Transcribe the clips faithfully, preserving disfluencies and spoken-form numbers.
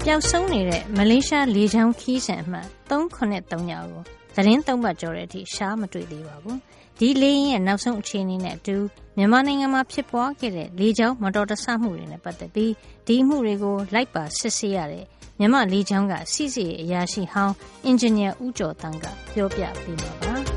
ျောက်ဆုံးနေတဲ့မလေးရှားလေကြောင်းခီးစဉ်အမှတ်သုံးခုနှစ်သုံးကိုသတင်းသုံးပတ်ကျော်တဲ့အထိရှားမတွေ့သေးပါဘူး။ဒီလေယာဉ်ရဲ့နောက်ဆုံးအခြေအနေနဲ့အတူမြန်မာနိုင်ငံမှာဖြစ်ပွားခဲ့တဲ့လေကြောင်းမတော်တဆမှုတွေနဲ့ပတ်သက်ပြီးဒီမှုတွေကိုလိုက်ပါစစ်ဆေးရတဲ့မြန်မာလေကြောင်းကစီစီအရာရှိဟောင်းအင်ဂျင်နီယာဦးကျော်တန်းကပြောပြပေးမှာပါ။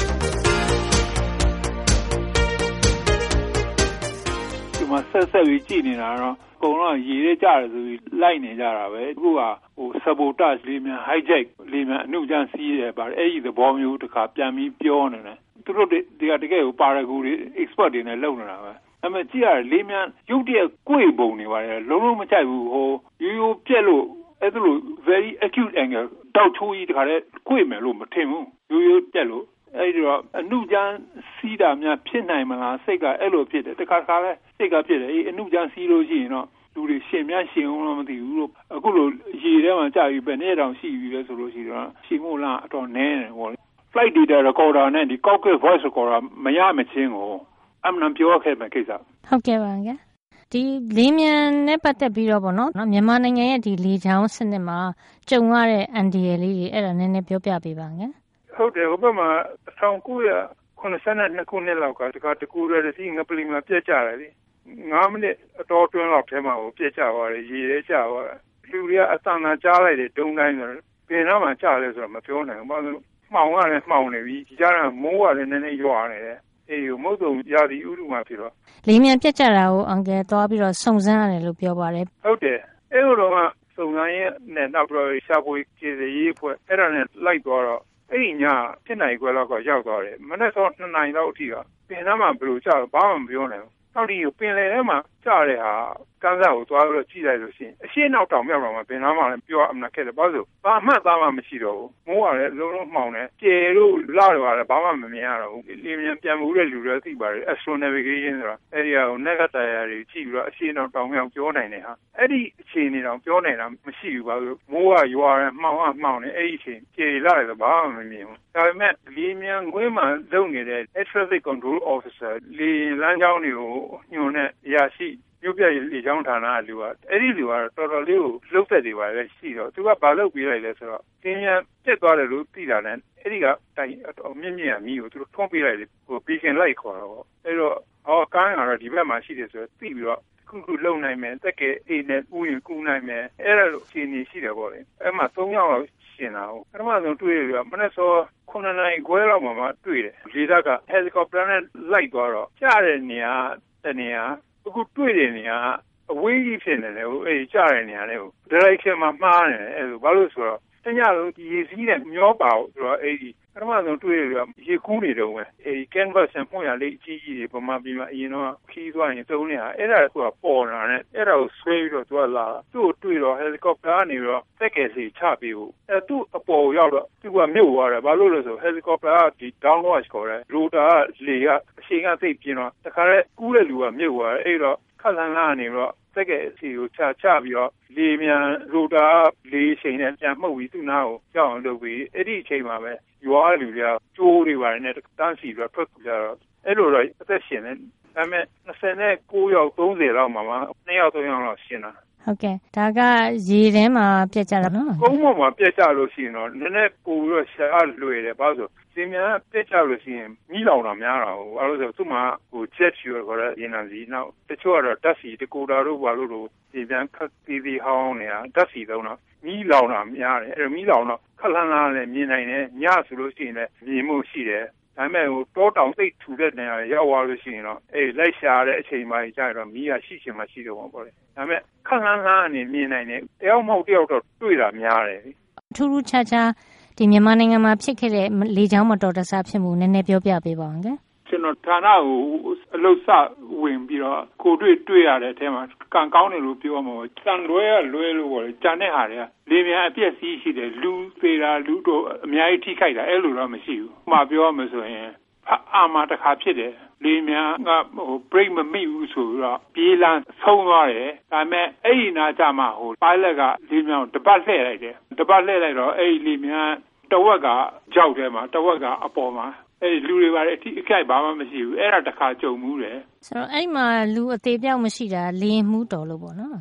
ဒီမှာဆက်ဆက်ပြီးကြည့်နေတာတော့အကုန်လုံးရေရဲကြတယ်ဆိုပြီးလိုက်နေကြတာပဲအခုကဟို sabotage လေးများ hijack လေးများအနှုတ်ကြမ်းစီးတယ်ပါတယ်အဲ့ဒီသဘောမျိုးတစ်ခါပြန်ပြီးပြောနေတယ်သူတို့ဒီကတကယ်ကိုပါရဂူတွေ expert တွေနဲ့လုပ်နေတာပဲအမေကြည့်ရတယ်လေးများရုပ်တရက်ကိုယ်ပုံနေပါတယ်လုံးလုံးမကြိုက်ဘူးဟိုရိုးရိုးပြက်လို့အဲ့ဒါလို very acute angle တောက်ချိုးကြီးတခါတည်းကိုယ်မယ်လို့မထင်ဘူးရိုးရိုးပြက်လို့အဲ့ဒီတော့အနှုတ်ကြမ်းစီးတာများဖြစ်နိုင်မလားစိတ်ကအဲ့လိုဖြစ်တယ်တခါတခါလဲစိတ်ကဖြစ်တယ်အေးအနှုတ်ကြမ်းစီးလို့ရှိရင်တော့လူတွေရှင်များရှင်အောင်လို့မသိဘူးလို့အခုလိုရေထဲမှာကြာပြီးပဲနေ့တောင်ရှိပြီလဲဆိုလို့ရှိတော့ရှင်မို့လားအတော်နည်းတယ်ဟော flight data recorder နဲ့ဒီ cockpit voice recorder မရမချင်းကိုအမှန်ပြောခဲ့မယ်ကိစ္စဟုတ်ကဲ့ပါငယ်ဒီလေမြန်နဲ့ပတ်သက်ပြီးတော့ဗောနော်မြန်မာနိုင်ငံရဲ့ဒီလေကြောင်းစနစ်မှာကြုံရတဲ့အန်ဒီရယ်လေးတွေအဲ့ဒါနည်းနည်းပြောပြပေးပါငယ်ဟုတ်တယ်ဟိုဘက်မှာ၁၉၉၂ခုနှစ်လောက်ကတခါတကူရတဲ့စီငပလီမှာပြက်ကြတယ်လေငါးမိနစ်အတော်တွင်းလောက်ထဲမှာကိုပြက်ကြသွားတယ်ရေထဲကျသွားတယ်လူတွေကအတန်တန်ကြားလိုက်တယ်ဒုံတိုင်းဆိုတော့ဘယ်တော့မှကြားလဲဆိုတော့မပြောနိုင်ဘူးဘာလို့မှောင်ကလည်းမှောင်နေပြီဒီကြားကမိုးကလည်းနည်းနည်းရွာနေတယ်အေးမဟုတ်တော့ရာသီဥတုမှာဖြစ်တော့လေမြန်ပြက်ကြတာကိုအန်ကယ်သွားပြီးတော့စုံစမ်းရတယ်လို့ပြောပါတယ်ဟုတ်တယ်အဲ့လိုတော့စုံစမ်းရဲ့နဲ့နောက်ပြီးတော့ရှာဖွေကြည့်ရေးဖွဲ့အဲ့ဒါနဲ့လိုက်သွားတော့အဲ့ဒီညဖြစ်နိုင်ခွဲလောက်ကရောက်သွားတယ်မနေ့ကနှစ်နာရီလောက်အထိကပင်နားမှာဘယ်လိုကြာဘာမှမပြောနိုင်ဘူးနောက်ဒီပင်လယ်ထဲမှာကြာတဲ့ဟာကန်းစားကိုသွားပြီးတော့ကြည့်လိုက်လို့ရှိရင်အရှင်းနောက်တောင်မြောက်တောင်မှာပင်နားမှာလည်းပြောအမှန်ခက်တယ်ဘာလို့ဘာမှသားမှမရှိတော့ဘူးမိုးကလည်းလုံးလုံးမှောင်တယ်ကျယ်လို့လာတော့လည်းဘာမှမမြင်ရတော့ဘူးလေမြန်ပြန်မှုတဲ့လူတွေသိပါတယ် astro navigation ဆိုတာအဲ့ဒီဟာကို negative တွေကြည့်ပြီးတော့အရှင်းနောက်တောင်မြောက်ပြောနိုင်တယ်ဟာအဲ့ဒီအခြေအနေတောင်ပြောနိုင်တာမရှိဘူးဘာလို့မိုးကရွာတယ်မှောင်ကမှောင်တယ်အဲ့ဒီအချိန်ကျယ်လာတယ်ဆိုဘာမှမမြင်ဘူးဒါပေမဲ့လေမြန်ငွေးမှလုံနေတဲ့ air traffic control officer လေလမ်းကြောင်းတွေကိုညွှန်တဲ့အရာရှိရုပ်ပြလေကြောင်းဌာနကလူကအဲ့ဒီလူကတော့တော်တော်လေးကိုလှုပ်သက်နေပါလေရှိတော့သူကဘာလုပ်ပြီးလိုက်လဲဆိုတော့သင်ပြန်ပြက်သွားတယ်လို့သိတာနဲ့အဲ့ဒီကတိုင်အမြင့်မြင့်အမီးကိုသူတို့ထုံးပေးလိုက်တယ်ဟိုပီကင်လိုက်ခေါ်တော့အဲ့တော့အော်ကန်းကတော့ဒီဘက်မှာရှိတယ်ဆိုတော့သိပြီးတော့ခုခုလုံနိုင်မယ်တက်ကဲအိမ်နဲ့ဥယျာဉ်ကူးနိုင်မယ်အဲ့ဒါလိုအခြေအနေရှိတယ်ပေါ့လေအဲ့မှာသုံးယောက်လောက်ရှင်တာဟုတ်ပထမဆုံးတွေ့ရပြီးမနေ့စောခုနှစ်နာရီခွဲလောက်မှမှတွေ့တယ်လေတပ်က helicopter နဲ့လိုက်သွားတော့ကြားတဲ့နေရာတနေရာအခုတွေ့တဲ့နေရာအဝေးကြီးဖြစ်နေတယ်ဟိုအေးကြားတဲ့နေရာလေးကို direction မှာမှားနေတယ်အဲ့လိုဘာလို့ဆိုတော့တညလုံးဒီရေစီးနဲ့မျောပါဆိုတော့အဲ့ဒီပထမဆုံးတွေ့ရပြီးရေကူးနေတော့ပဲအဲ့ဒီ canvas နဲ့ပုံရလေးအကြီးကြီးတွေပမာပြီးမှအရင်တော့ခီးသွားရင်သုံးနေတာအဲ့ဒါကပေါ်လာတယ်အဲ့ဒါကိုဆွဲပြီးတော့သူကလာသူ့ကိုတွေ့တော့ helicopter ကနေပြီးတော့တက်ကယ်စီချပြီးဘူးအဲ့သူ့အပေါ်ရောက်တော့သူကမြုပ်သွားတယ်ဘာလို့လဲဆို helicopter ကဒီ downwash ခေါ်တယ် rotor ကလေကအရှိန်ကသိပ်ပြင်းတော့တခါလဲကူးတဲ့လူကမြုပ်သွားတယ်အဲ့တော့ခက်လန်းလာနေတော့တက်ကယ်စီကိုချချပြီးတော့လေမြန် rotor လေရှိန်နဲ့ပြန်မှုတ်ပြီးသူ့နားကိုကြောက်အောင်လုပ်ပြီးအဲ့ဒီအချိန်မှာပဲရွာလူတွေကကျိုးတွေပါတယ်နဲ့တန်းစီပြီးတော့ထွက်ကြတော့အဲ့လိုတော့အသက်ရှင်နေဒါပေမဲ့၂၉ယောက်သုံးဆယ်လောက်မှာမှနှစ်ယောက်သုံးယောက်လောက်ရှင်တာဟုတ်ကဲ့ဒါကရေထဲမှာပြက်ကြတာနော်ကုန်းပေါ်မှာပြက်ကြလို့ရှိရင်တော့နည်းနည်းပိုပြီးတော့ရှားလွယ်တယ်ဘာလို့ဆိုစင်မြန်ပြက်ကြလို့ရှိရင်မိလောင်တာများတာဟုတ်အဲ့လိုဆိုသူ့မှာဟို jet fuel ခေါ်တဲ့ရေနံစီနောက်တချို့ကတော့ဓာတ်ဆီတကူတာတို့ဘာလို့လို့ဒီပြန်ခက်သေးသေးဟောင်းနေတာဓာတ်ဆီသုံးတော့မိလောင်တာများတယ်အဲ့မိလောင်တော့ခက်လန်းလန်းလည်းမြင်နိုင်တယ်ညဆိုလို့ရှိရင်လည်းမြင်မှုရှိတယ်ဒါပေမဲ့ဟိုတောတောင်သိပ်ထူတဲ့နေရာရောက်သွားလို့ရှိရင်တော့အေးလိုက်ရှာတဲ့အချိန်မှကြာတော့မီးကရှိချင်မှရှိတော့မှာပေါ့လေဒါပေမဲ့ခက်လန်းလန်းအနေမြင်နိုင်တယ်တယောက်မဟုတ်တယောက်တော့တွေ့တာများတယ်ထူးထူးခြားခြားဒီမြန်မာနိုင်ငံမှာဖြစ်ခဲ့တဲ့လေကြောင်းမတော်တဆဖြစ်မှုနည်းနည်းပြောပြပေးပါဦးခင်ကျွန်တော်ဌာနကိုအလုစဝင်ပြီးတော့ကိုတွေ့တွေ့ရတဲ့အထဲမှာကံကောင်းတယ်လို့ပြောမှာပေါ့တန်လွဲရလွဲလို့ပေါ့လေကြံတဲ့ဟာတွေကလေမြန်အပြည့်စည်းရှိတယ်လူသေးတာလူတို့အများကြီးထိခိုက်တာအဲ့လိုတော့မရှိဘူး။မှပြောမှဆိုရင်အာမတစ်ခါဖြစ်တယ်လေမြန်ကဟို break မမိဘူးဆိုတော့ပြေးလန်းဆုံးသွားတယ်ဒါပေမဲ့အဲ့ဒီနာကြမှာဟို pilot ကလေမြန်တပတ်လှည့်လိုက်တယ်တပတ်လှည့်လိုက်တော့အဲ့ဒီလေမြန်တဝက်ကကြောက်ထဲမှာတဝက်ကအပေါ်မှာအဲ့လူတွေပါတယ်အထိအခိုက်ဘာမှမရှိဘူးအဲ့ဒါတစ်ခါကြုံမှုတယ်ဆိုတော့အဲ့မှာလူအသေးပြောက်မရှိတာလေမှုတော်လို့ပေါ့နော်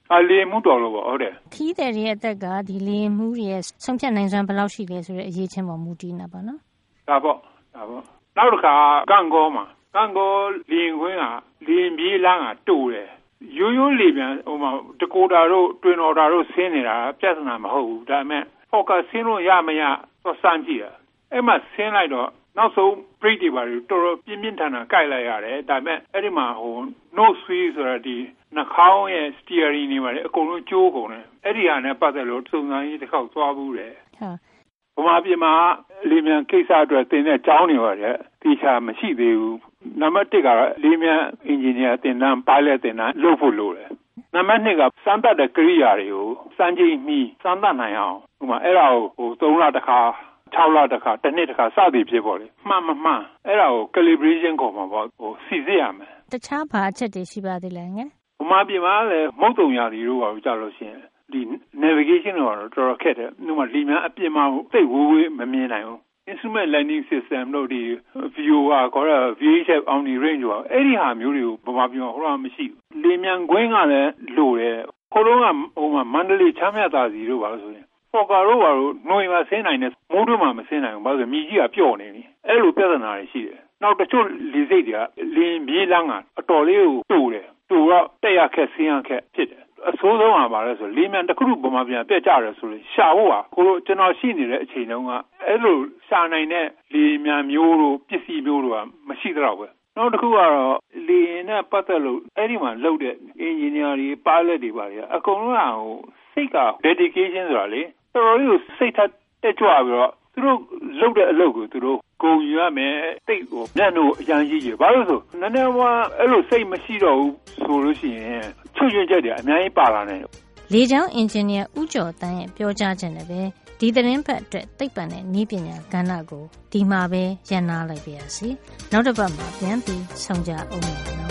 အလေမှုတော်လို့ပေါ့ဟုတ်တယ်ခီးတဲ့ရဲ့အသက်ကဒီလေမှုရဲ့ဆုံးဖြတ်နိုင်စွမ်းဘယ်လောက်ရှိလဲဆိုတဲ့အရေးချင်းပေါ်မူတည်နေပါနော်ဒါပေါ့ဒါပေါ့နောက်တစ်ခါကန့်ကောမှာကန့်ကောလင်းခွင်းကလင်းပြေးလန်းကတူတယ်ရိုးရိုးလေပြန်ဟိုမှာတကိုတာတို့တွင်တော်တာတို့ဆင်းနေတာပြဿနာမဟုတ်ဘူးဒါပေမဲ့ focus ဆင်းလို့ရမရသွားစမ်းကြည့်တာအဲ့မှာဆင်းလိုက်တော့နောက်ဆုံး break တွေပါတော်တော်ပြင်းပြင်းထန်ထန်ကြိုက်လိုက်ရတယ်ဒါပေမဲ့အဲ့ဒီမှာဟို no sway ဆိုတာဒီနှာခေါင်းရဲ့ steering တွေပါလေအကုန်လုံးကျိုးကုန်တယ်အဲ့ဒီဟာနဲ့ပတ်သက်လို့စုံစမ်းရေးတစ်ခေါက်သွားဘူးတယ်ဟုတ်ဗမာပြည်မှာလေမြန်ကိစ္စအတွက်တင်တဲ့ကျောင်းတွေပါတယ်တိကျမရှိသေးဘူးနံပါတ်တစ်ကတော့လေမြန်အင်ဂျင်နီယာတင်တန်း pilot တင်တန်းလုပ်ဖို့လိုတယ်နံပါတ်နှစ်ကစမ်းသပ်တဲ့ကိရိယာတွေကိုစမ်းကြည့်ပြီးစမ်းသပ်နိုင်အောင်ဥပမာအဲ့ဒါကိုဟိုသုံးလတစ်ခါ၆လတစ်ခါတစ်နှစ်တစ်ခါစသည်ဖြစ်ပေါ်လေမှန်မမှန်အဲ့ဒါကို calibration ခေါ်မှာပေါ့ဟိုစီစစ်ရမယ်တခြားဘာအချက်တွေရှိပါသေးလဲငယ်ဗမာပြည်မှာလည်းမုတ်တုံရာတွေတို့ပါလို့ကြားလို့ရှိရင်ဒီ navigation တော့တော်တော်ခက်တယ်ဥပမာလီမြန်အပြင်မှာသိဝေးဝေးမမြင်နိုင်ဘူး instrument landing system တို့ဒီ viewer ခေါ်တဲ့ V H F omni range ပေါ့အဲ့ဒီဟာမျိုးတွေကိုဗမာပြည်မှာဟိုတော့မရှိဘူးလီမြန်ကွင်းကလည်းလိုတယ်ဟိုတော့ကဟိုမှာမန္တလေးချမ်းမြသာစီတို့ပါလို့ဆိုရင်ပေါ်ကာတို့ပါလို့နှွေမှာဆင်းနိုင်တယ်မိုးတို့မှာမဆင်းနိုင်ဘူးဘာလို့လဲမြေကြီးကပျော့နေပြီအဲ့လိုပြဿနာတွေရှိတယ်နောက်တချို့လေစိတ်တွေကလင်းမြေးလန်းကအတော်လေးကိုတူတယ်တူတော့တက်ရခက်ဆင်းရခက်ဖြစ်တယ်အဆိုးဆုံးကပါလဲဆိုလေမြန်တစ်ခုဗမာပြန်ပြက်ကြတယ်ဆိုလို့ရှာဖို့ပါကိုတို့ကျွန်တော်ရှိနေတဲ့အချိန်တုန်းကအဲ့လိုရှာနိုင်တဲ့လေမြန်မျိုးတို့ပစ္စည်းမျိုးတို့ကမရှိတော့ဘူးနောက်တစ်ခုကတော့လေနဲ့ပတ်သက်လို့အဲ့ဒီမှာလုပ်တဲ့အင်ဂျင်နီယာတွေ pilot တွေပါလေအကုန်လုံးကဟိုစိတ်က dedication ဆိုတာလေတော်တော်လေးကိုစိတ်ထက်တက်ကြွပြီးတော့သူတို့လုပ်တဲ့အလုပ်ကိုသူတို့ဂုဏ်ယူရမယ်တိတ်ကိုညံ့တို့အရန်ကြီးကြီးဘာလို့ဆိုနည်းနည်းဝါအဲ့လိုစိတ်မရှိတော့ဘူးဆိုလို့ရှိရင်ချွတ်ချွတ်ချက်တွေအများကြီးပါလာတယ်လေကြောင်းအင်ဂျင်နီယာဦးကျော်တန်းရဲ့ပြောကြားချက်နဲ့ပဲဒီသတင်းပတ်အတွက်သိပ္ပံနဲ့နည်းပညာကဏ္ဍကိုဒီမှာပဲရန်နာလိုက်ပါရစေနောက်တစ်ပတ်မှာပြန်ပြီးဆုံကြအောင်